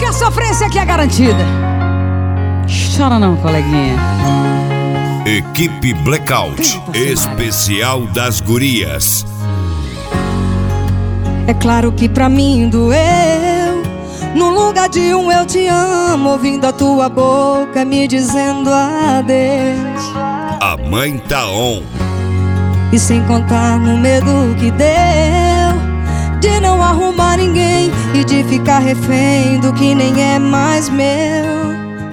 que a sofrência aqui é garantida. Chora não, coleguinha. Equipe Blackout, especial das gurias. É claro que pra mim doeu. No lugar de um eu te amo, ouvindo a tua boca me dizendo adeus. A mãe tá on. E sem contar no medo que deu de não arrumar ninguém e de ficar refém do que nem é mais meu.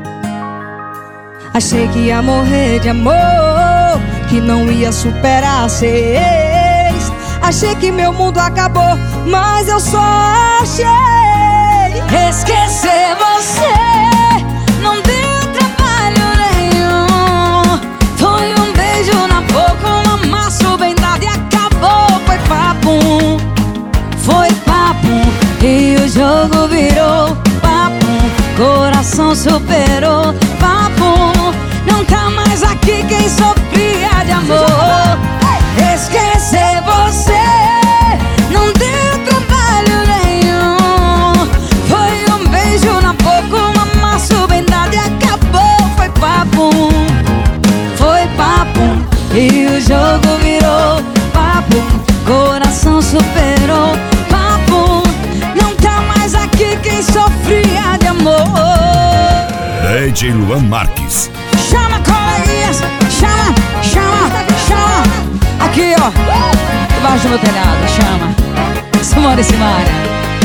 Achei que ia morrer de amor, que não ia superar ser ex. Achei que meu mundo acabou, mas eu só achei esquecer você. Não deu trabalho nenhum. Foi um beijo na boca, um amasso bem dado e acabou. Foi papum, foi papum. E o jogo virou papum. Coração superou papum. Não tá mais aqui quem sofria de amor. Esquecer você não deu trabalho nenhum. Foi um beijo na boca, um amasso bem dado e acabou. Foi papum, foi papum. E o jogo virou papum. Coração superou papum. Não tá mais aqui quem sofria de amor. DJ Luan Marques. Chama, coleguinhas, chama, chama, chama. Aqui, ó, debaixo do meu telhado, chama. Simone Simaria.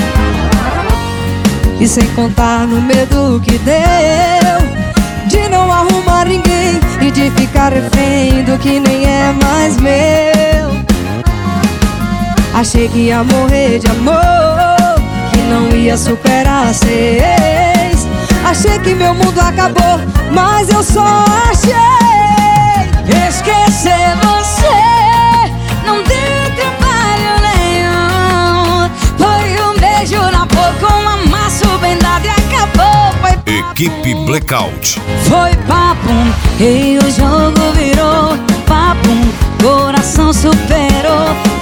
E sem contar no medo que deu de não arrumar ninguém e de ficar refém do que nem é mais meu. Achei que ia morrer de amor, que não ia superar ser ex. Achei que meu mundo acabou, mas eu só achei esquecer você. Não deu trabalho nenhum. Foi um beijo na boca, um amasso bem dado e acabou. Foi papum, Equipe Blackout. foi papum. E o jogo virou papum. Coração superou